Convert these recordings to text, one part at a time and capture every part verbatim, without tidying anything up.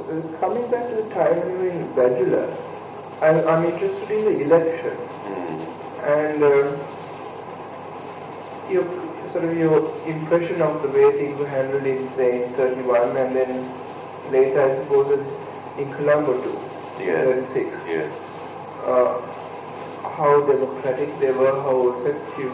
uh, coming back to the time you were in Bachelor, I'm, I'm interested in the election. Mm. And uh, your sort of your impression of the way things were handled in, say, in thirty-one, and then later, I suppose, in Colombo too, Yes. thirty-six. Yes. Uh, how democratic they were, how effective.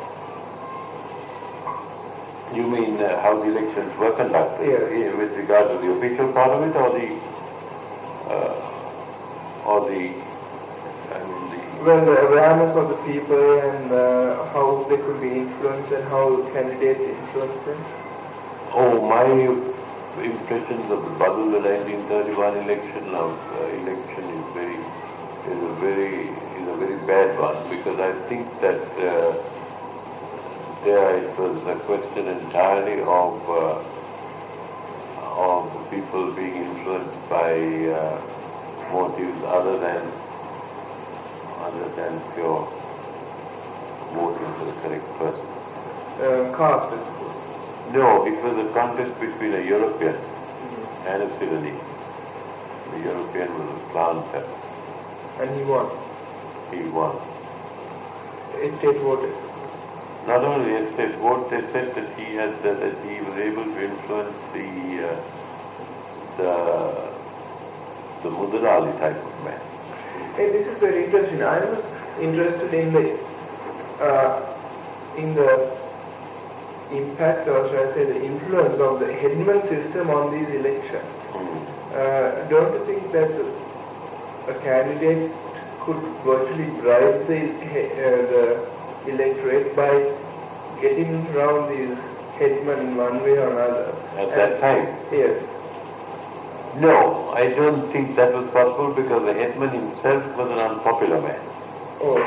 You mean uh, how the elections were conducted? Yes. Yeah, with regard to the official part of it, or the, uh, or the, I mean the... Well, the awareness of the people and uh, how they could be influenced and how candidates influenced them. Oh, my impressions of the Badul nineteen thirty-one election of uh, election is very is a very is a very bad one, because I think that uh, there it was a question entirely of uh, of people being influenced by uh, motives other than other than pure voting for the correct person. Uh, caste, I suppose. No, it was a contest between a European Mm-hmm. and a Sudanese. The European was a planter. And he won. He won. Estate voted. Not only estate vote, they said that he had uh, that he was able to influence the uh, the the Mudalali type of man. Hey, this is very interesting. I was interested in the uh, in the impact, or should I say the influence of the headman system on these elections. Mm. Uh, don't you think that a candidate could virtually bribe the, uh, the electorate by getting around these headmen in one way or another? At that time? Yes. No, I don't think that was possible, because the headman himself was an unpopular man. Oh.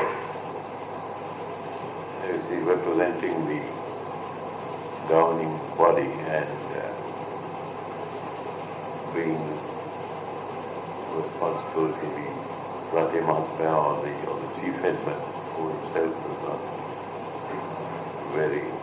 You see, representing the governing body and uh, being responsible to the Pratimatma or the, or the chief headman, who himself was not very,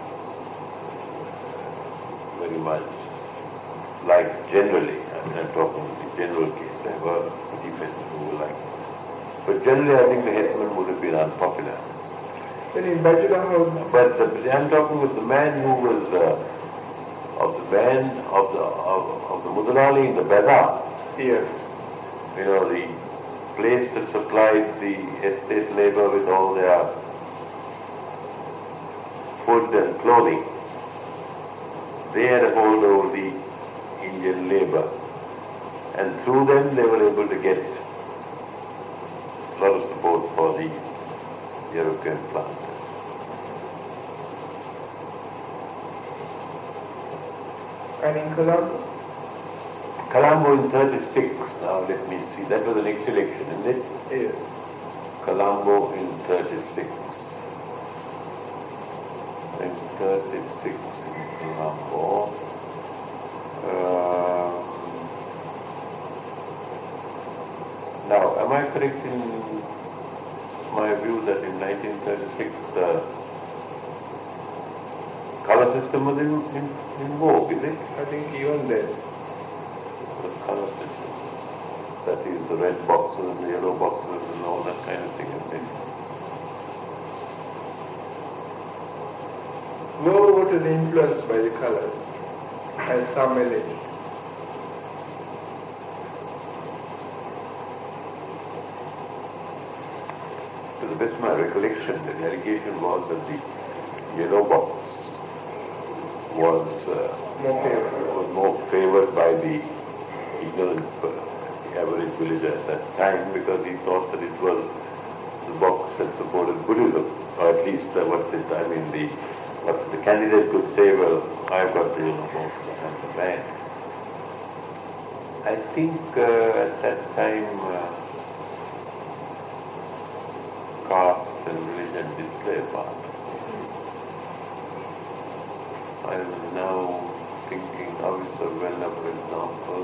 very much like generally. I mean, I'm talking in the general case. There were chief headmen who were like, but generally I think the headman would have been unpopular. Then in Bajra, how... But the, I'm talking with the man who was uh, of the man of the of, of the Mudalali in the bazaar. Yes. You know, the place that supplied the estate labor with all their food and clothing. They had a hold over the Indian labor, and through them they were able to get a lot of support for the European planters. And in Colombo? Colombo in thirty-six, now let me see, that was the next election, isn't it? Yes. Colombo in thirty-six. In thirty-six in Colombo. Uh, now, am I correct in my view that in nineteen thirty-six the color system was in, in, in vogue, is it? I think even then. The color system. That is the red boxes and the yellow boxes and all that kind of thing, isn't it? No vote is influenced by the colors, as some allege. To the best of my recollection, the allegation was that the yellow box was, uh, More favored. was more favored by the ignorant uh, the average villager at that time, because he thought that it was the box that supported Buddhism, or at least uh, what it, I mean, the what the candidate could say, well, I've got the yellow box, I'm the man. I think uh, at that time uh, caste and religion did play a part. I'm now thinking Avisavella, for example.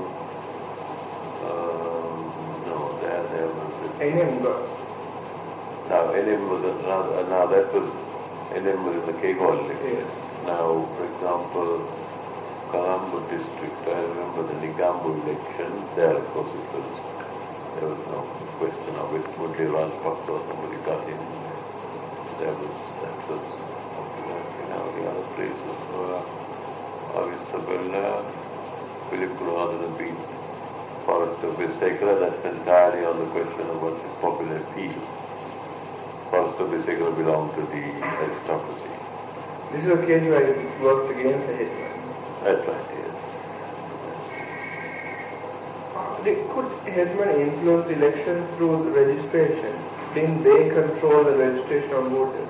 Um, no, there, there was N M got. Now, N M was another, now that was, N M was in the K hall. Yes. Now, for example, Colombo district, I remember the Nigambu election, there of course it was, there was no question of it. Murli Rajpaksa or somebody got in. There was, that was, you know, the other places were Augusta Bella, Philip Gurudhan beat Forrester Bissekera. That's entirely on the question of what is popular feel. Forrester Bissekera belonged to the aristocracy. This is a case where it worked against the Hetman. That's right, yes. Could Hetman influence elections through registration? Didn't they control the registration of voters?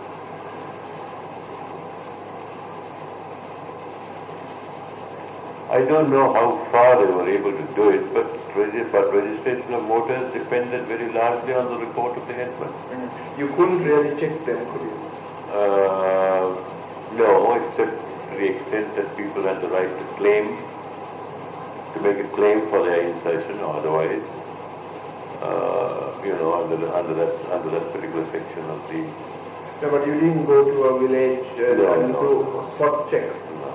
I don't know how far they were able to do it, but, regi- but registration of voters depended very largely on the report of the Hetman. Mm. You couldn't really check them, could you? Uh, no, except to the extent that people had the right to claim, to make a claim for their insertion, or otherwise, uh, you know, under, the, under that under that particular section of the. No, but you didn't go to a village uh, No, and no, do no. spot checks. No.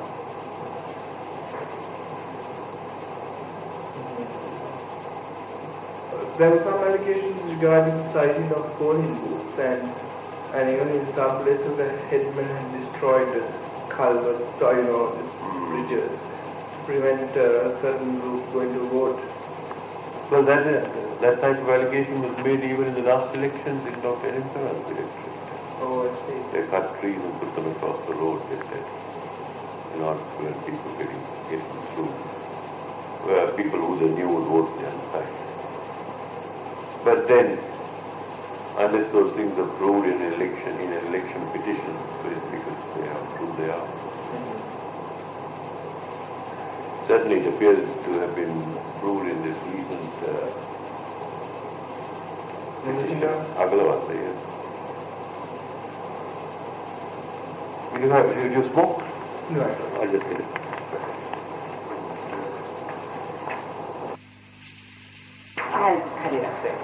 There were some allegations regarding siting of polling booths, and and even in some places the Hetman had destroyed the culverts, or you know, these bridges to prevent uh, certain groups going to vote. Well, that uh, that type of allegation was made even in the last elections in Doctor Edinburgh's election. Oh, I see. They cut trees and put them across the road, they said, in order to prevent people getting, getting through. Where people who they knew would vote the other side. But then, unless those things are proved in an election, in an election petition, very difficult to say how true they are. Mm-hmm. Certainly it appears to have been proved in this recent uh, petition, Agalawat, yes. Will you, have, will you smoke? No, I don't. I'll just get it. I'll cut it up there.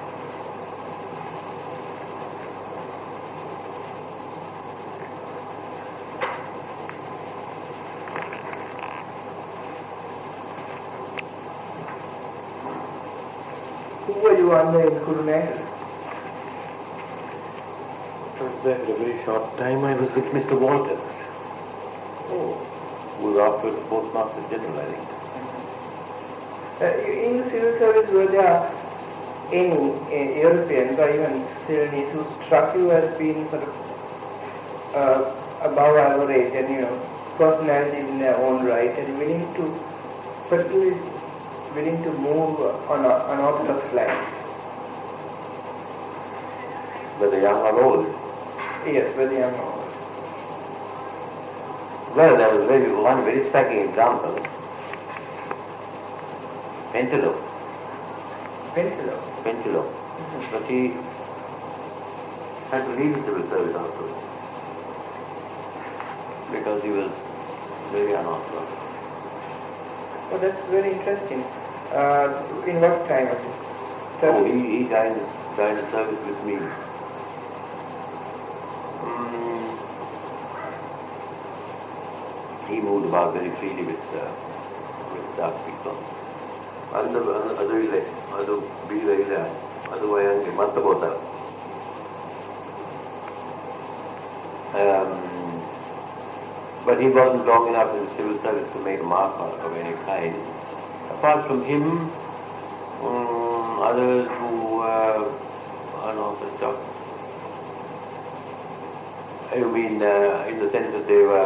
Who were you under in Kurunegala? I was there for a very short time. I was with Mister Walters, Oh. who was afterwards Postmaster General, I think. Uh, in the civil service, were there any uh, Europeans or even Sudanese who struck you as being sort of uh, above average and, you know, personality in their own right and willing to, particularly willing to move on a, an orthodox line? Whether young or old. Yes, very young. Well, there was very, one very striking example. Pentelo. Pencil. Pentelo. Mm-hmm. But he had to leave the civil service also. Because he was very unorthodox. Oh, that's very interesting. Uh, in what time of it? Oh, he, he joined, joined the service with me. Mm, he moved about very freely with, uh, with dark people. ಅದು ಅದು ಇದೆ ಅದು ಬೀರ ಇದೆ ಅದು ಹಂಗೆ ಮತ್ತೆ ಹೋದ but he wasn't long enough in the civil service to make a mark of any kind. Apart from him, um, others who uh, are not the job. I mean, uh, in the sense that they were,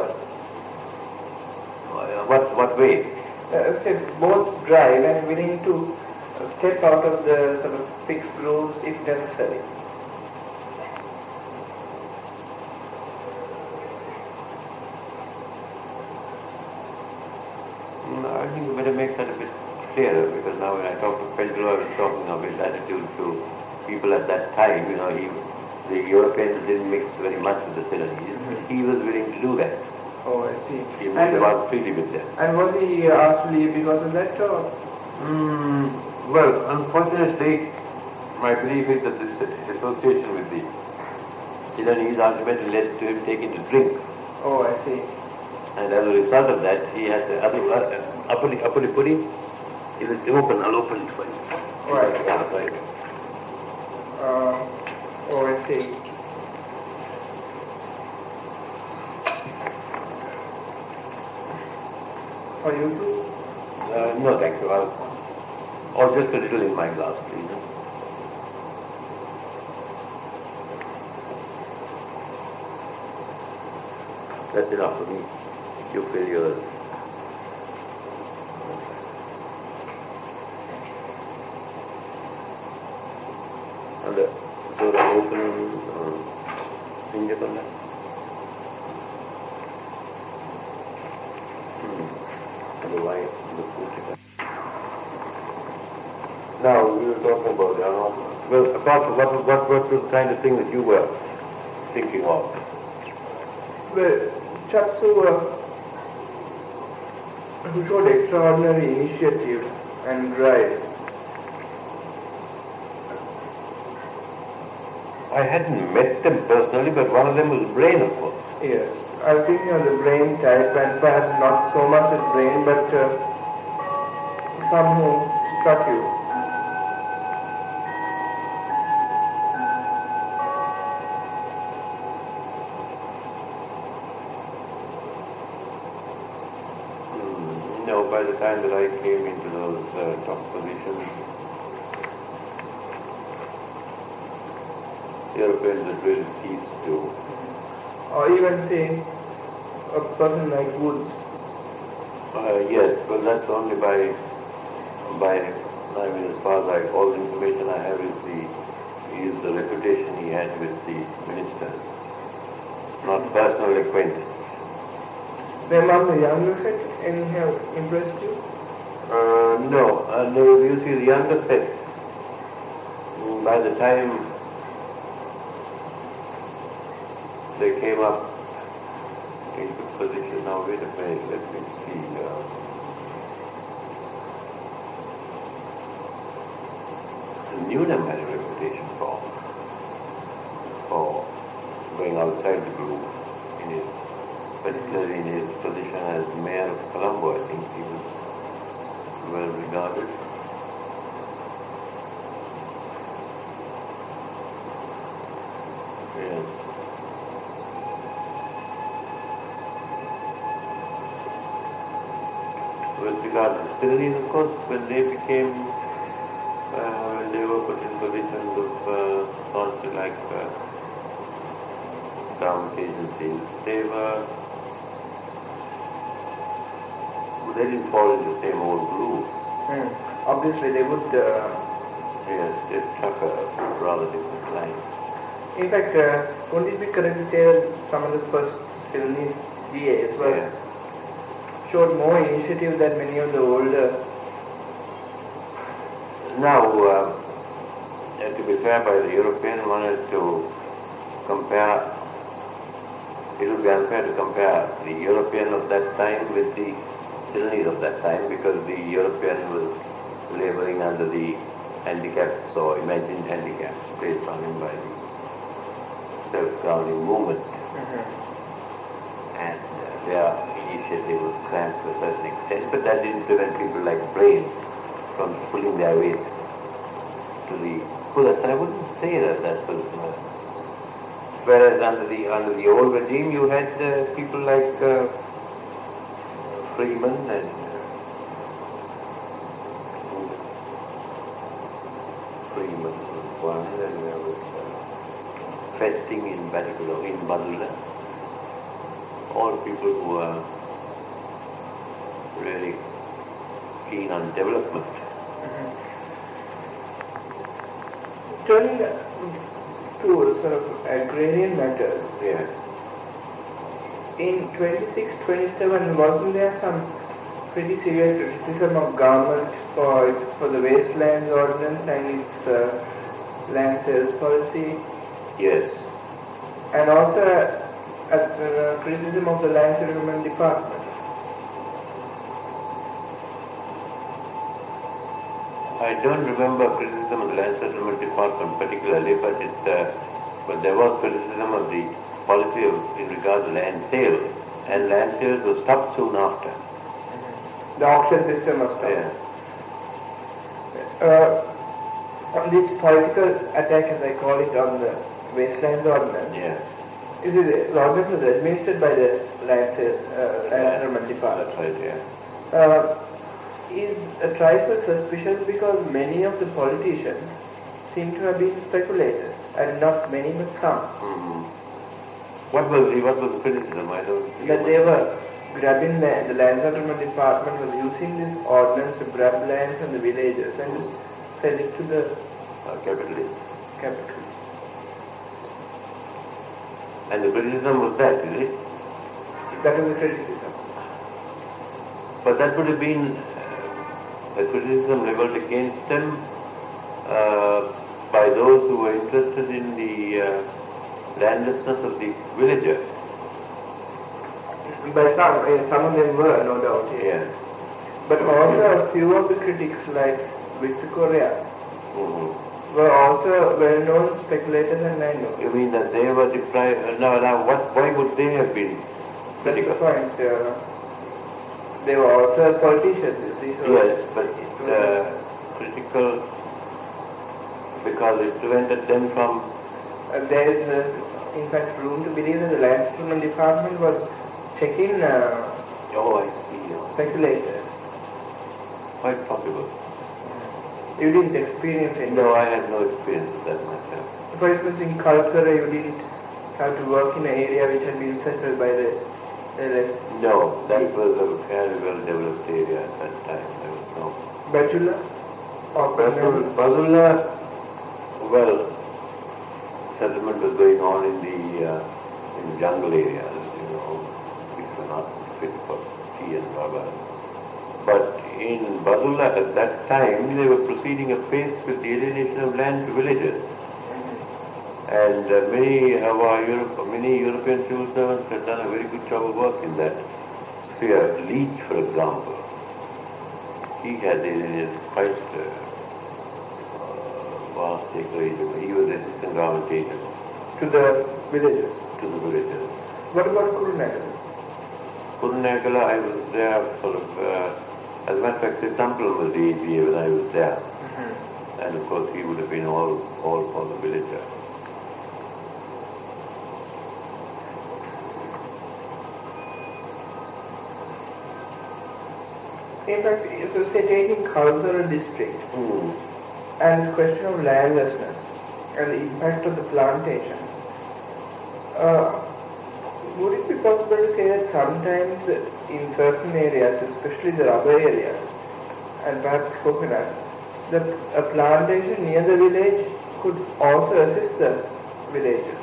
uh, what what way? Uh, say both drive and willing to step out of the sort of fixed rules if necessary. Mm, I think we better make that a bit clearer, because now when I talked to Pentelo, I was talking of his attitude to people at that time. You know, he, the Europeans didn't mix very much with the Ceylonese. Mm-hmm. He was willing to do that. Oh, I see. He moved And, about freely with them. and was he asked to leave because of that, or? Mm, well, unfortunately, my belief is that this association with the Ceylonese ultimately led to him taking to drink. Oh, I see. And as a result of that, he had the other, uh, Appali, Appali Puri, it is open, I'll open it for you. Right. Yeah, right. Uh, oh, I see. Are you too? Uh, no, thank you. I'll, or just a little in my glass, please. That's enough for me. You fill yours. And uh, so the open uh, finger on that. Hmm. And the wine, the fruit. Now, we were talking about, uh, well, apart from what, what, what was the kind of thing that you were thinking of? Well, just who, uh, who showed extraordinary initiative and drive. I hadn't met them personally, but one of them was Brain, of course. Yes, I was thinking of the brain type, and perhaps not so much the brain, but uh, some who struck you. No, by the time that I came into those uh, top positions, Europeans had really ceased to. Or even say a person like Woods. Uh, yes, but that's only by, by, I mean, as far as I, all the information I have is the, is the reputation he had with the ministers, not personal acquaintance. The among the younger set, any have impressed you? Uh, no, uh, no, you see the younger set, mm, by the time they came up into position, now wait a minute, let me see. Uh, Newnham had a reputation for, for going outside the group, in his, particularly in his position as mayor of Colombo. I think he was well regarded. Yes. With regard to the Syrians, of course, when they became, uh, when they were put in positions of uh, something like uh, government agencies, they were, they didn't fall into the same old groove. Hmm. Obviously they would, uh, Yes, they struck a rather different line. in fact, uh, wouldn't it be correct to say that some of the first Syrian D As were Yeah. showed more initiative than many of the older? Now, uh, to be fair, by the European one is to compare, it would be unfair to compare the European of that time with the Sudanese of that time, because the European was laboring under the handicaps or imagined handicaps placed on him by the self-governing movement. Mm-hmm. And uh, their initiative was cramped to a certain extent, but that didn't prevent people like Brain from pulling their weight to the fullest. And I wouldn't say that that was. Uh, whereas under the under the old regime, you had uh, people like uh, Freeman and uh, Freeman was one, and there was uh, Festing in particular in Badula. All people who are really keen on development. Mm-hmm. Turning to sort of agrarian matters, Yeah. in twenty-six twenty-seven, wasn't there some pretty serious criticism of government for for the wastelands ordinance and its uh, land sales policy, Yes. and also uh, uh, criticism of the land settlement department? I don't remember criticism of the land settlement department particularly, but it, uh, but there was criticism of the policy of, in regard to land sales. and land sales were stopped soon after. The auction system was stopped. Yeah. Uh, on this political attack, as I call it, on the wasteland ordinance, Yeah. it is the ordinance was administered by the land sales, uh, land settlement department. That's right, yeah. Uh, is a trifle suspicious because many of the politicians seem to have been speculators, and not many but some. Mm-hmm. What was the what was the criticism? I don't That they were grabbing land. The land settlement department was using this ordinance to grab land from the villages and to sell it to the uh, capitalists. capital. And the criticism was that, is it? That was the criticism. But that would have been uh, a criticism levelled against them uh, by those who were interested in the uh, landlessness of the villager. But some, eh, some of them were, no doubt. Yes. Yeah. But also a few of the critics, like Victor Correa, Mm-hmm. were also well-known speculators and landowners. You mean that they were deprived? Uh, no, now what? Why would they have been That's critical? the point. Uh, they were also politicians, you see. So Yes, but uh, critical because it prevented them from. uh, there is, uh, in fact, room to believe that the land settlement department was checking uh, Oh, I see. Oh, speculators. quite possible. You didn't experience any. No, I had no experience with that myself. For instance, in Kalkara, you didn't have to work in an area which had been settled by the, the rest. No, that was a fairly well-developed area at that time. There was no. Bajula? Or Badul- Badulla, well, settlement was going on in the uh, in the jungle areas, you know, which were not fit for tea and rubber. But in Badulla at that time, they were proceeding apace with the alienation of land to villages. And uh, many of our Europe, many European civil servants have done a very good job of work in that sphere. Leach, for example, he had alienated quite uh, vast acreage. He was assistant government agent to the villages. to the villages. What about Kurunagala? Kurunagala, I was there sort of, uh, as a matter of fact, Sitampal was the A G A when I was there. Mm-hmm. And of course he would have been all, all for the villager. In fact, so say taking Kalkara district Mm. and the question of landlessness and the impact of the plantation, uh, would it be possible to say that sometimes in certain areas, especially the rubber areas and perhaps coconut, that a plantation near the village could also assist the villagers?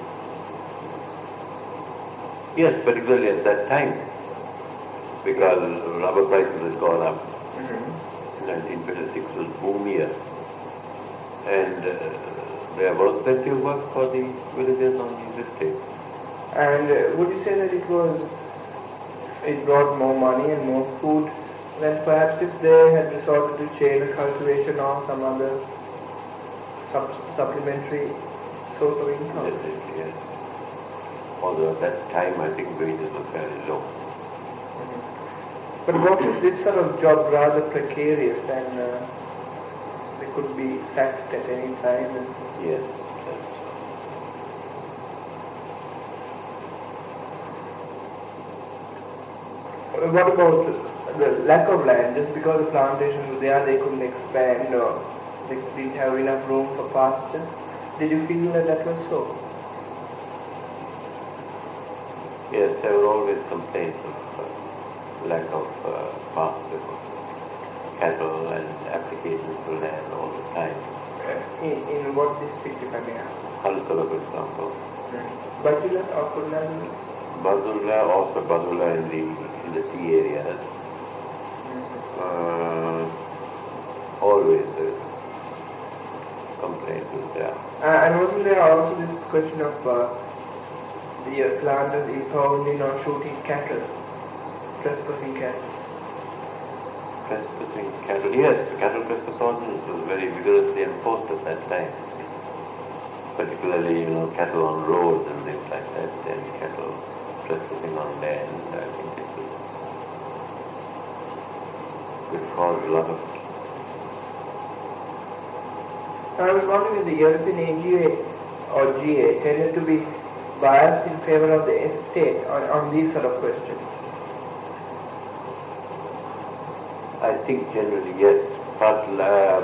Yes, particularly at that time, because rubber prices had gone up. Mm-hmm. nineteen twenty-six was boom year. And uh, there was plenty of work for the villagers on these estates. And uh, would you say that it was, it brought more money and more food than perhaps if they had resorted to chain cultivation or some other sup- supplementary source of income? Definitely, yes. Although at that time I think wages were fairly low. But what if this sort of job rather precarious and uh, they could be sacked at any time? And Yes. That's, Uh, what about the lack of land? Just because the plantation was there, they couldn't expand or they didn't have enough room for pasture? Did you feel that that was so? yes, there were always complaints of uh, lack of uh, pasture for cattle and applications for land all the time. Uh, in, in what district, if I may ask? Kalkala, for example. Bajula or Kurunagala? Badulla, also Badulla in the in the tea areas. Uh, always the complaint was there. Uh, and wasn't there also this question of uh, the uh, planters impounding or shooting cattle, trespassing cattle? Trespassing cattle. Yes, the cattle trespass ordinance was very vigorously enforced at that time. Particularly, you know, cattle on roads and things like that, and cattle trespassing on land. I think it was, could cause a lot of. I was wondering if the European A G A or G A tended to be biased in favor of the estate on, on these sort of questions. I think generally yes, but uh,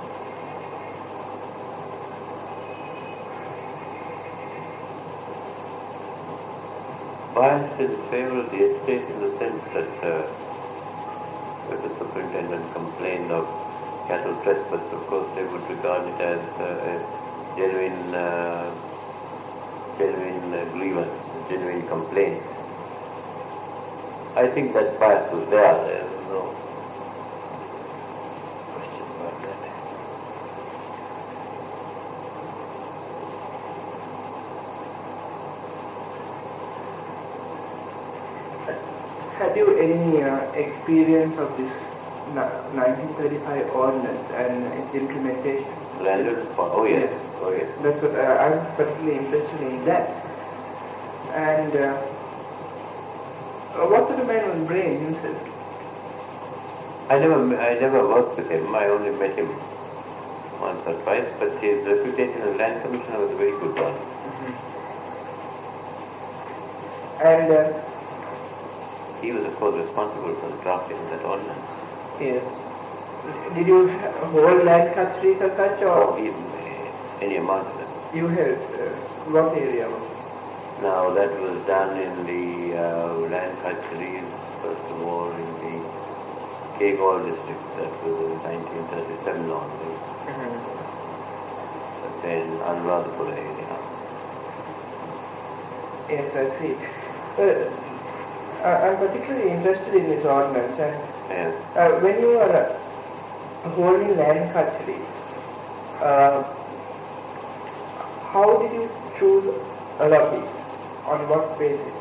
biased in favor of the estate in the sense that uh, if the superintendent complained of cattle trespass, of course they would regard it as uh, a genuine, uh, genuine uh, grievance, a genuine complaint. I think that bias was there. There was no question about that. Had you any uh, experience of this nineteen thirty-five ordinance and its implementation? Landed? Oh yes, Yes. oh yes. That's what uh, I'm particularly interested in that. And uh, uh, what sort of man was Brain himself? I never, I never worked with him. I only met him once or twice, but his reputation as land commissioner was a very good one. Mm-hmm. And uh, He was, of course, responsible for the drafting of that ordinance. yes. Did you hold land custodies as such, Or or even uh, any amount of them. you held uh, what area was it? Now, that was done in the uh, land custodies, first of all, in the Kegol district. That was in nineteen thirty-seven only. Mm-hmm. But then Anuradhapura area. Yes, I see. Uh, I- I'm particularly interested in this ordinance, and Yes. uh, when you are uh, holding land custody, uh, how did you choose allottees? On what basis?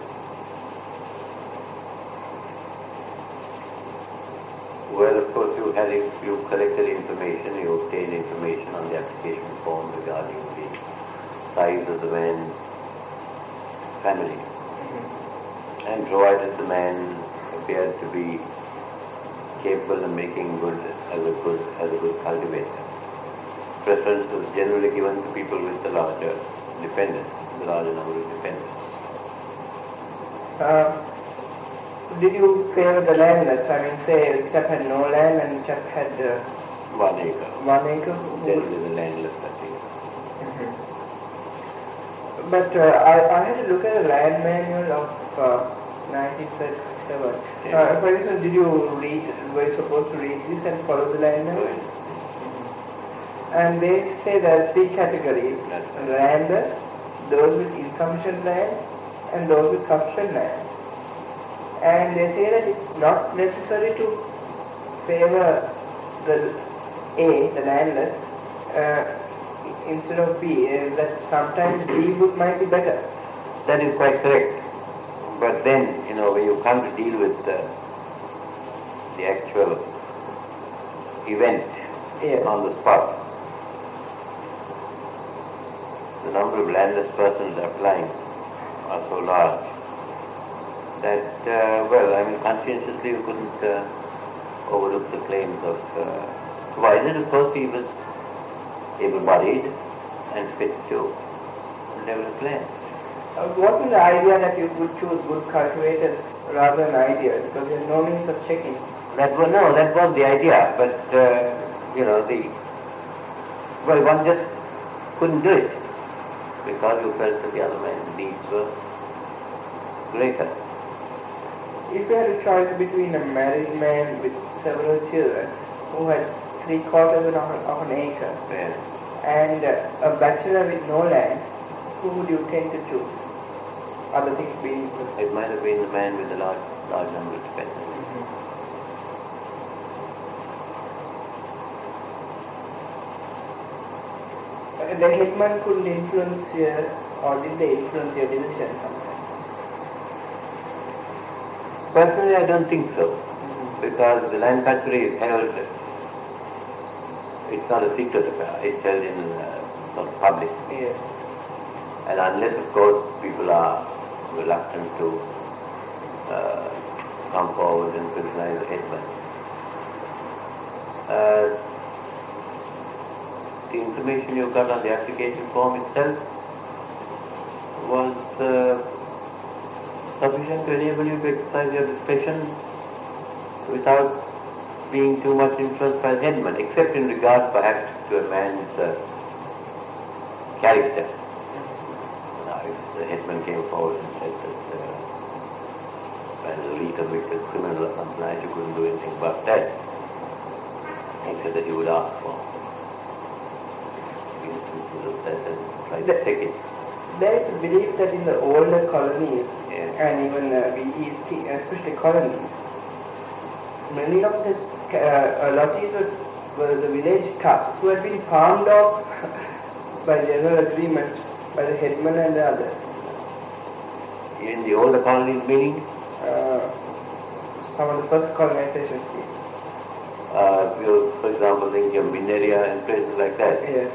Well, of course, you had you collected information, you obtained information on the application form regarding the size of the man's family, Mm-hmm. and provided the man appeared to be capable of making good as a good as a good cultivator. Preference was generally given to people with the larger dependents, the larger number of dependents. Uh, did you favor the landless? I mean, say chap had no land and chap had uh, One acre. one acre. Generally the landless, I think. Mhm. But uh, I, I had to look at the land manual of uh, nineteen thirty-seven. Yeah. Uh, for instance, did you read, were you supposed to read this and follow the land So manual? it- And they say there are three categories: That's right. landless, those with insufficient land, and those with sufficient land. And they say that it's not necessary to favor the A, the landless, uh, instead of B, uh, that sometimes B would might be better. That is quite correct. But then, you know, when you come to deal with uh, the actual event Yes. on the spot, the number of landless persons applying are so large that, uh, well, I mean, conscientiously you couldn't uh, overlook the claims of, uh, provided, of course, he was able-bodied and fit to develop land. Uh, wasn't the idea that you would choose good cultivators rather than ideal, because there's no means of checking? That was, no, that was the idea, but, uh, you know, the, well, one just couldn't do it because you felt that the other man's needs were greater. If you had a choice between a married man with several children who had three quarters of an, of an acre Yes. and uh, a bachelor with no land, who would you tend to choose? Other things being equal. It might have been the man with a large, large number of dependents. Uh, The headman couldn't influence your, or did they influence your decision sometimes? Personally, I don't think so, because the land custody is held, it's not a secret affair, it's held in uh, sort of public. Yes. And unless, of course, people are reluctant to uh, come forward and criticize the headman. Uh, the information you got on the application form itself was uh, sufficient to enable you to exercise your discretion without being too much influenced by the headman, except in regard perhaps to a man's uh, character. Now, if the headman came forward and said that uh, when a reconvicted criminal or something like that, you couldn't do anything about that, he said that he would ask for instances of that and try to take it. There is a belief that in the older colonies, Yes. and even uh, the East, especially colonies, many of the uh, lotties were, were the village toughs who had been palmed off by general agreement by the headman and the others. In the older colonies meaning? Uh, some of the first colonizations. Uh, you, for example, think of Mineria and places like that. Yes.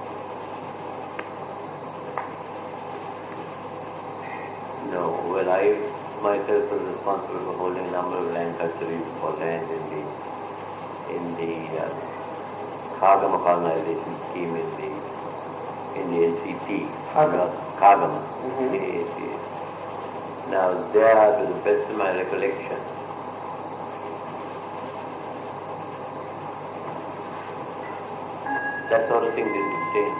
No, well, I myself was responsible for holding a number of land custodies for land in the in the uh, Kagama colonization scheme in the in the N C T. Kagama. Kagama. Mm-hmm. Yes, yes. Now there, to the best of my recollection, that sort of thing didn't change.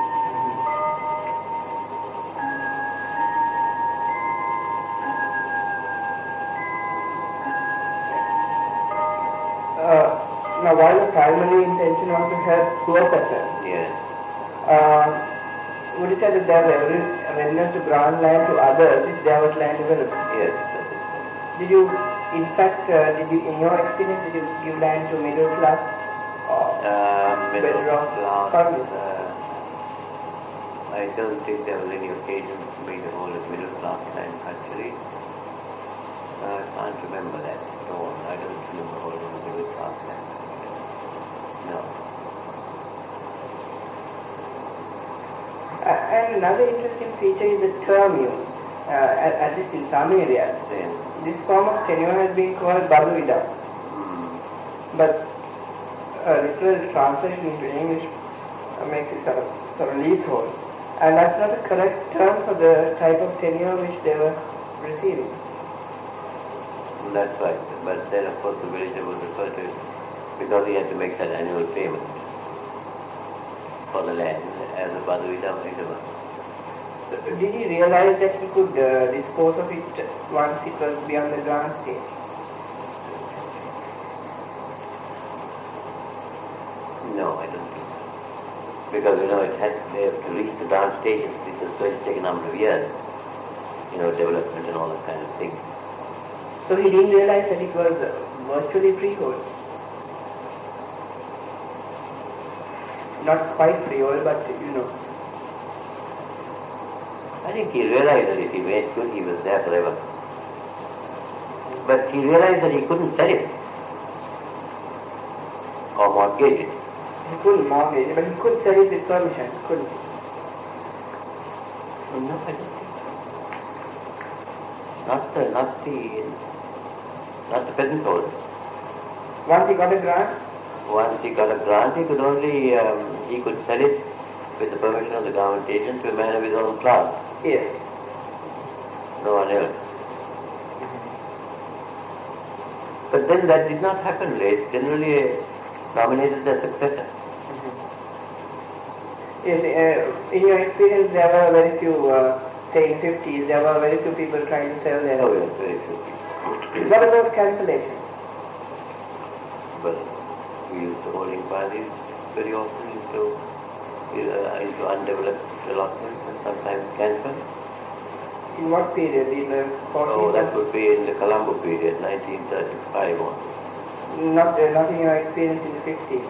Uh, now, while the primary intention was to help poor persons, Yes. uh, would you say that there were readiness to grant land to others if there was land available? Yes, that is correct. Did you, in fact, uh, did you, in your experience, did you give land to middle class or Uh, middle better off class, families? uh, I don't think there was any occasion for me to hold a middle class land actually. Uh, I can't remember that at all. I don't remember holding a middle class land. No. Uh, and another interesting feature is the term use, uh, at, at least in some areas. Then, This form of tenure has been called Baduida, mm, but a literal translation into English uh, makes it sort of, sort of leasehold. And that's not a correct term for the type of tenure which they were receiving. that's right. But then, of course, the villager would refer to it because he had to make that annual payment for the land as a Baduida Idama. Did he realize that he could uh, dispose of it once it was beyond the grant stage? No, I don't think so. Because, you know, it had they have to reach the grant stage, it was going to take a number of years, you know, development and all that kind of thing. So he didn't realize that it was uh, virtually freehold. Not quite freehold, but you know. I think he realized that if he made good, he was there forever. But he realized that he couldn't sell it or mortgage it. He couldn't mortgage it, but he could sell it with permission, couldn't he? No, I don't think so. Not the, not the, not the peasant holder. Once he got a grant, Once he got a grant, he could only, um, he could sell it with the permission of the government agent to a man of his own class. yes. No one else. But then that did not happen. They generally nominated their successor. Yes, uh, in your experience, there were very few, uh, say in fifties, there were very few people trying to sell their Oh land. yes, very few people. What about cancellation? But we used to hold inquiries very often into, uh, into undeveloped allotments and sometimes cancelled. In what period? In the forties? Oh, that would be in the Colombo period, nineteen thirty-five on. Not, uh, not in your experience in the fifties.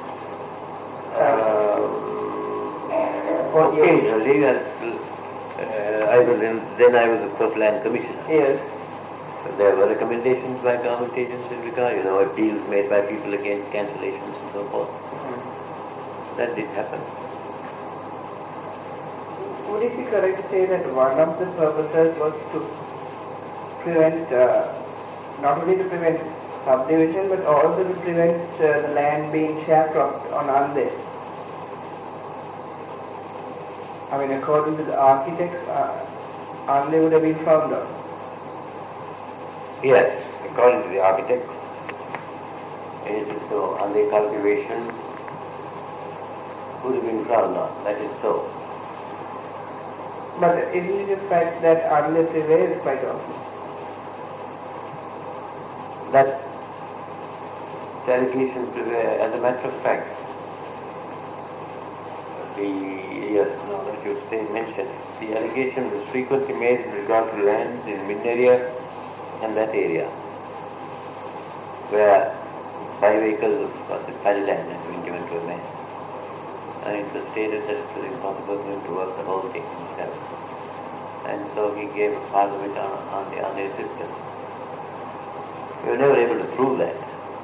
Um, forty-eight. occasionally, uh, uh, I was in, then I was of course land commissioner. Yes. There were recommendations by government agents in regard, you know, appeals made by people against cancellations and so forth. Mm-hmm. That did happen. would it be correct to say that one of the purposes was to prevent, uh, not only to prevent subdivision, but also to prevent uh, the land being sharecropped on Ande? I mean, according to the architects, uh, Ande would have been found out. Yes, according to the architects, it is so. Ande cultivation would have been frowned on. That is so. But isn't it a fact that Ande prevails quite often? That allegation prevails, as a matter of fact, the, yes, no, that you say, mentioned, the allegation was frequently made in regard to lands in Minneria and that area, where five acres of paddy land had been given to a man. And it was stated that it was impossible for him to work the whole thing himself. And so he gave a part of it on, on the on the system. We were never able to prove that.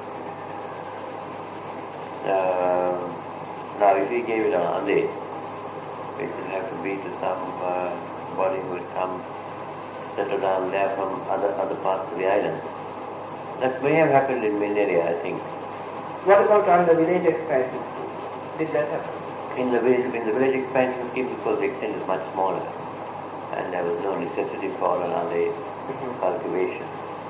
Uh, now, if he gave it on Ande, it would have to be to some uh, body who would come settle down there from other other parts of the island. That may have happened in Minneria, I think. What about on the village expansion? Did that happen? In the village, in the village expansion scheme, because the extent is much smaller, and there was no necessity for another Mm-hmm. cultivation.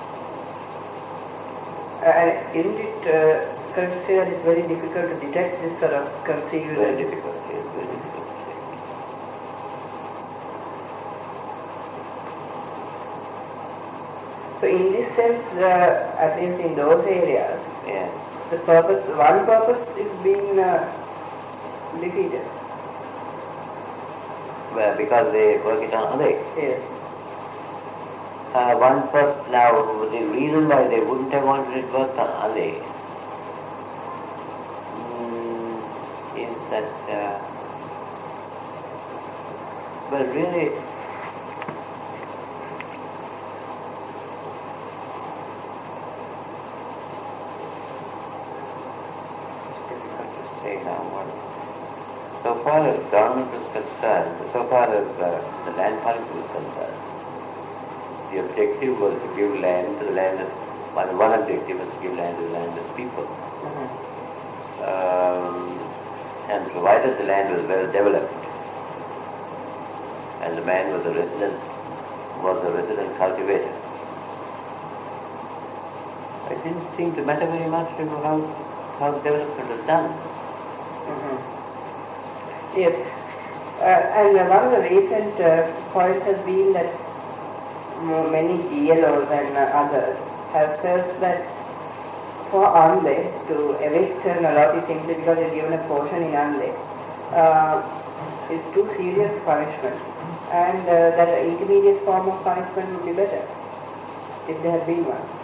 Uh, and isn't it uh, correct to say that it's very difficult to detect this sort of concealed? Very difficult, yes, very difficult. So in this sense, uh, at least in those areas, Yeah. the purpose, one purpose is being uh, defeated. Well, because they work it on other. Yes. Uh, one per now the reason why they wouldn't have wanted it worked on Ale mm, is that uh, well really it's difficult to say now what. So far as government is concerned, so far as uh, the land policy is concerned, the objective was to give land to the landless. One, one objective was to give land to the landless people. Mm-hmm. Um, and provided the land was well developed, and the man was a resident, was a resident cultivator, it didn't seem to matter very much, you know, how how the development was done. Mm-hmm. Yes. Uh, and uh, one of the recent uh, points has been that m- many G L Os and uh, others have felt that for Ande to evict an allotee simply because they're given a portion in Ande uh, is too serious punishment, and uh, that an intermediate form of punishment would be better if there had been one.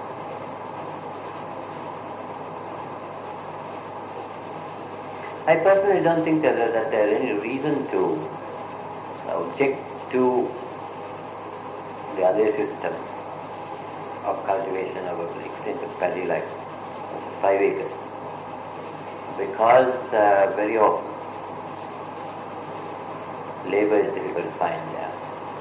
I personally don't think that, that there is any reason to object to the other system of cultivation of an extent of paddy like five acres, because uh, very often labor is difficult to find there,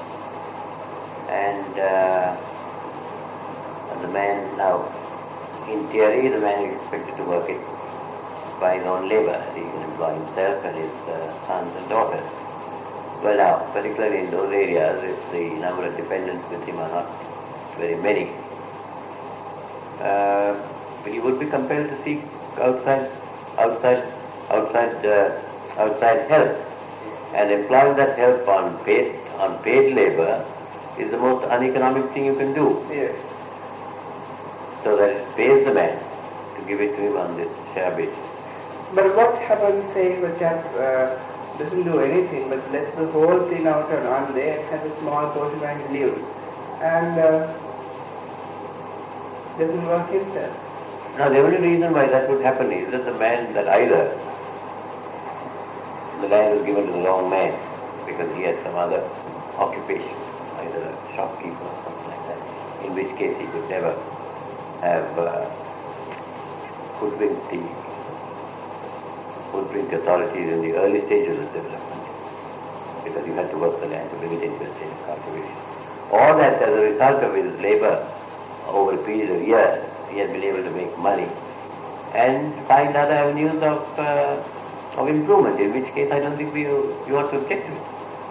and, uh, and the man now, in theory, the man is expected to work it by his own labor. He can employ himself and his uh, sons and daughters. Well now, particularly in those areas, if the number of dependents with him are not very many, uh, he would be compelled to seek outside, outside, outside, uh, outside help. And employing that help on paid, on paid labor is the most uneconomic thing you can do. Yes. So that it pays the man to give it to him on this share basis. But what happens, say, if a chap uh, doesn't do anything but lets the whole thing out on one day and has a small portion where he lives and uh, doesn't work himself? Now the only reason why that would happen is that the man, that either the land was given to the wrong man because he had some other occupation, either a shopkeeper or something like that, in which case he could never have uh, hoodwinked the hoodwinked authorities in the early stages of development, because he you had to work the land to bring it into a state of cultivation. Or that as a result of his labor over a period of years, he had been able to make money and find other avenues of uh, of improvement, in which case I don't think we, you ought to object to it.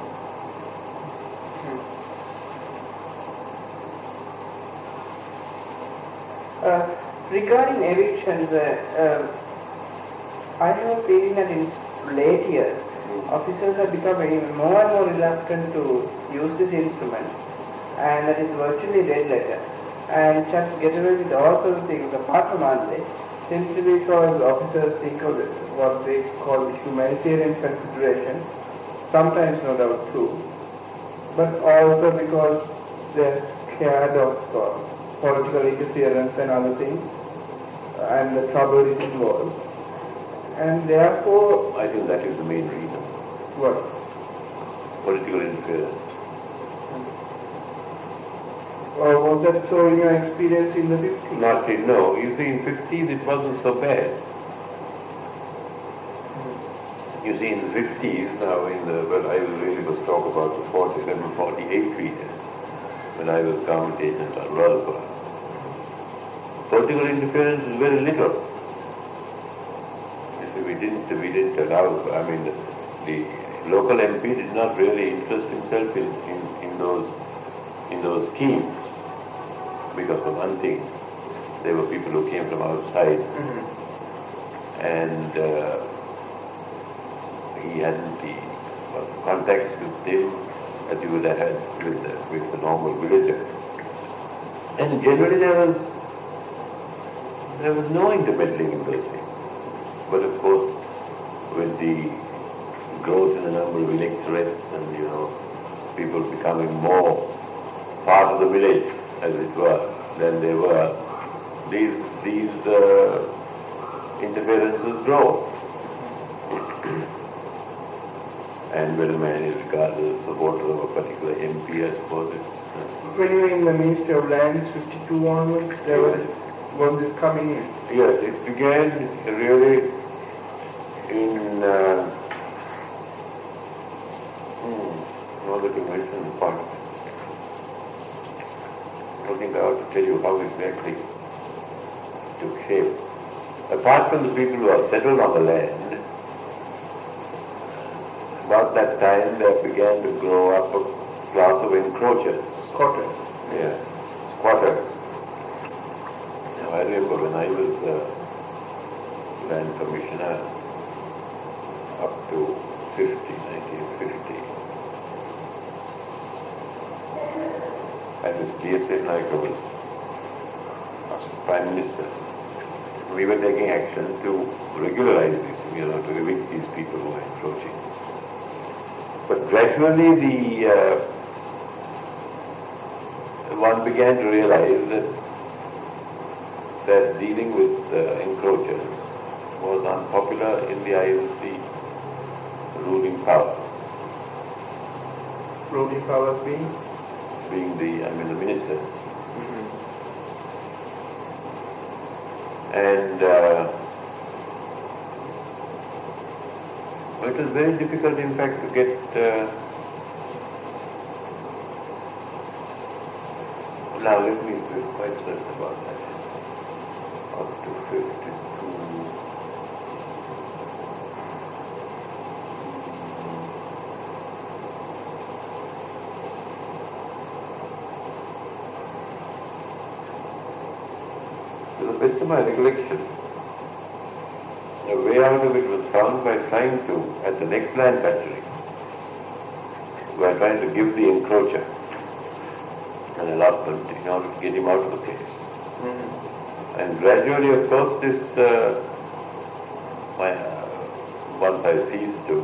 Uh, regarding evictions, uh, uh, I have a feeling that in late years, officers have become even more and more reluctant to use this instrument, and that is virtually dead letter, and just get away with all sorts of things apart from Monday, simply because officers think of it, what they call humanitarian consideration, sometimes no doubt true, but also because they're scared of uh, political interference and other things, and the trouble it involves. And therefore, I think that is the main reason. what? Political interference. Or was that so in your experience in the fifties? Not in, no. You see, in fifties it wasn't so bad. You see, in the fifties, now in the, well, I will really must talk about the forty-seven, forty-eight period, when I was government agent on Radhapura. Political interference is very little. You see, we didn't, we didn't allow, I mean, the, the local M P did not really interest himself in, in, in those in those schemes, because for one thing, there were people who came from outside, Mm-hmm. and uh, he hadn't the uh, contacts with them that you would have had with the, with the normal villager. And generally there was there was no intermeddling in those things. But of course, with the growth in the number of electorates and, you know, people becoming more part of the village, as it were, than they were, these these uh, interferences grow. And when a man is regarded as a supporter of a particular M P, I suppose it's... Uh, When you were in the Ministry of Lands, fifty-two onwards, there was, was this coming in? yes, it began really in... Uh, hmm, in order to mention the point. I think I ought to tell you how exactly it took shape. Apart from the people who are settled on the land, about that time there began to grow up a class of encroachers. Squatters. Yeah, squatters. Now I remember when I was uh, land commissioner up to fifty, nineteen fifty, and this D S A Naika was Prime Minister. We were taking action to regularize this, you know, to evict these people who were encroaching. But gradually the uh, one began to realize that that dealing with uh, encroachers was unpopular in the eyes of the ruling power. Ruling powers being? Being the, I mean, the ministers. Mm-hmm. And uh, it was very difficult, in fact, to get uh, now let me be quite certain about that. Up to fifty-two. To the best of my recollection, the way out of it was found by trying to, at the next land battery, by trying to give the encroacher an allotment in order to get him out of the place. Mm-hmm. And gradually, of course, this, uh, my, uh, once I ceased to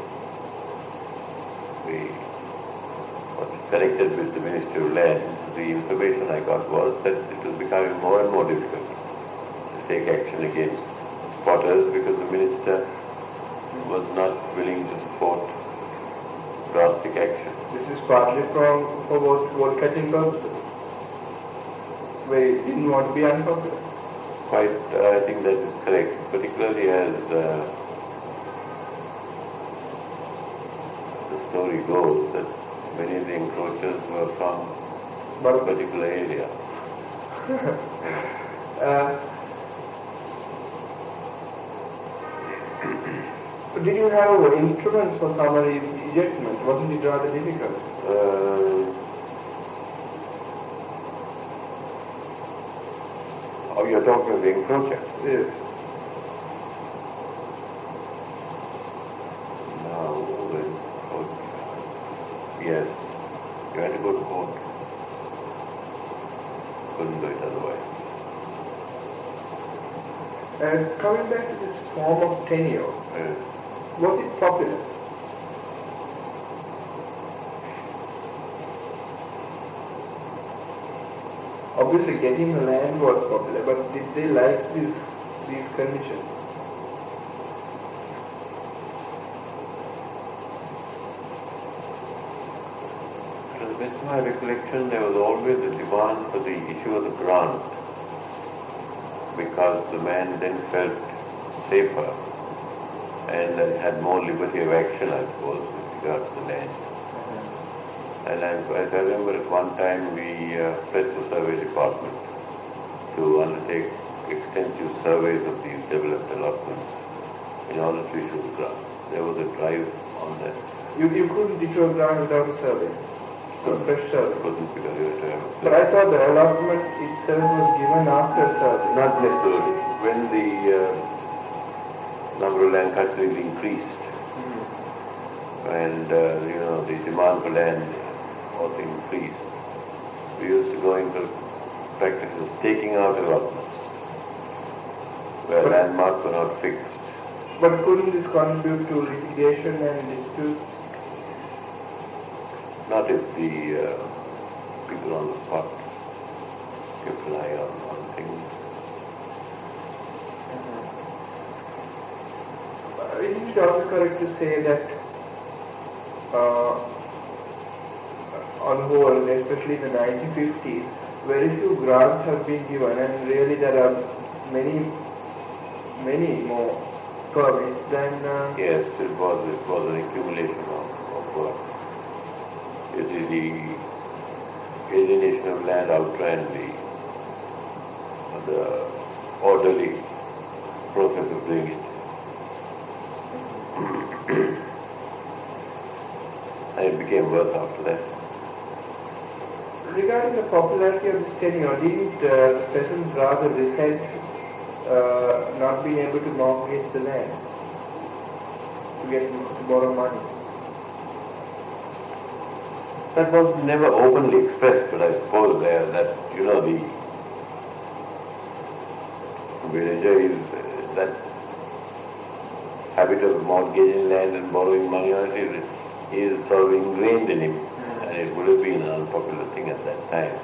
be was connected with the Ministry of Land, the information I got was that it was becoming more and more difficult to take action against squatters because the minister was not willing to support drastic action. This is partly from for vote, vote catching purposes, where it didn't want to be unpopular. Quite, uh, I think that is correct, particularly as uh, the story goes that many of the encroachers were from a particular area. uh, did you have instruments for summary ejectment? Wasn't it rather difficult? Uh, oh, you're talking of the encroacher? Yes. No, the encroacher. Yes. You had to go to court. Couldn't do it otherwise. And coming back to this form of tenure, Yes. was it popular? Obviously getting the land was popular, but did they like this, these conditions? To the best of my recollection, there was always a demand for the issue of the grant, because the man then felt safer and uh, had more liberty of action, I suppose, with regard to the land. And I, as I remember at one time we uh, pressed the survey department to undertake extensive surveys of these developed allotments in order to issue the grants. There was a drive on that. You, you couldn't issue a grant without a survey, a fresh survey. Couldn't because you had to have a But I thought the allotment itself was given after a survey. Not necessarily. When the uh, number of land cutleries increased and uh, you know the demand for land also increased, we used to go into practices taking out allotments where But- landmarks were not fixed. But couldn't this contribute to litigation and disputes? Not if the uh, people on the spot kept an eye on, on things. Uh, Isn't it also correct to say that uh, on the whole, especially in the nineteen fifties, very few grants have been given, and really there are many, many more permits than... Uh, Yes, it was, it was an accumulation of, of work. You see, the alienation of land outran the, the orderly process of doing it. And it became worse after that. Regarding the popularity of this tenure, didn't uh, the peasants rather resent uh, not being able to mortgage the land to get to borrow money? That was never openly expressed, but I suppose there that, you know, the villager is uh, that habit of mortgaging land and borrowing money on it is, is sort of ingrained in him, and it would have been an unpopular thing at that time.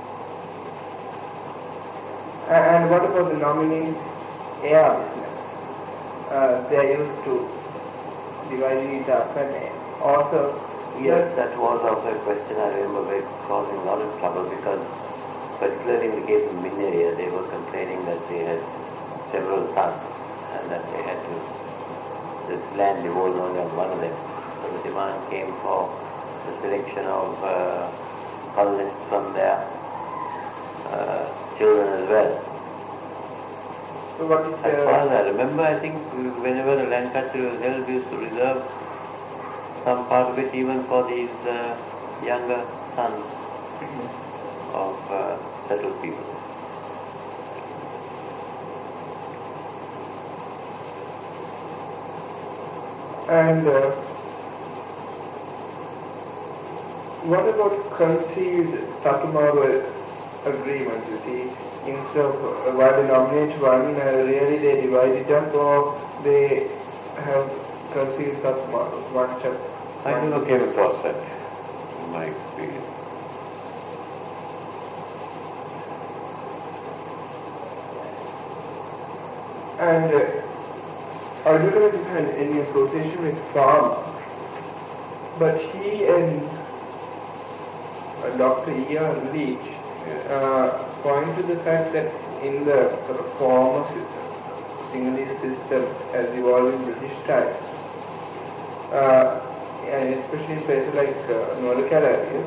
And, and what about the nominee heir business? Uh, they are used to dividing it up, and also Yes, that was also a question I remember very causing a lot of trouble, because particularly in the case of Minneria, they were complaining that they had several sons and that they had to, this land devolved only on one of them. So the demand came for the selection of uh, colonists from their uh, children as well. so what is As far as the I remember, I think whenever the land country was held, we used to reserve some part of it even for these uh, younger sons of uh, settled people. and uh, what about conceived Tatumaru agreements? You see, instead of uh, while they nominate one, uh, really they divide it up, or they have conceived Tatumaru, one step. I never came across that in my experience. And uh, I don't know if you had any association with Farmer, but he and uh, Doctor Ian Leach uh, point to the fact that in the sort of former system, Sinhalese system as evolved in British times, uh, and especially in places like uh, Noracal area,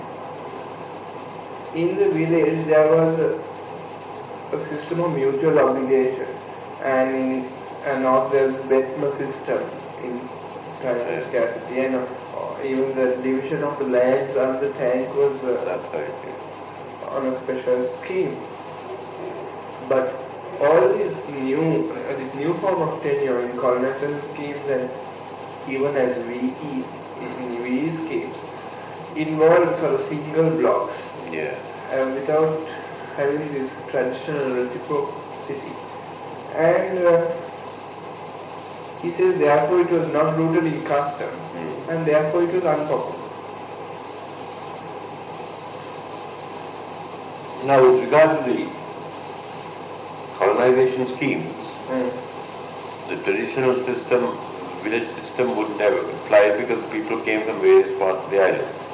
in the village there was a, a system of mutual obligation, and in and not the Betma system in time scarcity, and uh, even the division of the lands and the tank was uh, That's right. on a special scheme. But all these new, uh, this new form of tenure in colonization schemes and even as V E, in V E schemes, involve sort of single blocks Yeah. uh, without having this traditional reciprocity. And uh, he says therefore it was not rooted in custom, Mm. and therefore it was unpopular. Now, with regard to the colonization schemes, Mm. the traditional system, village system wouldn't have applied because people came from various parts of the island.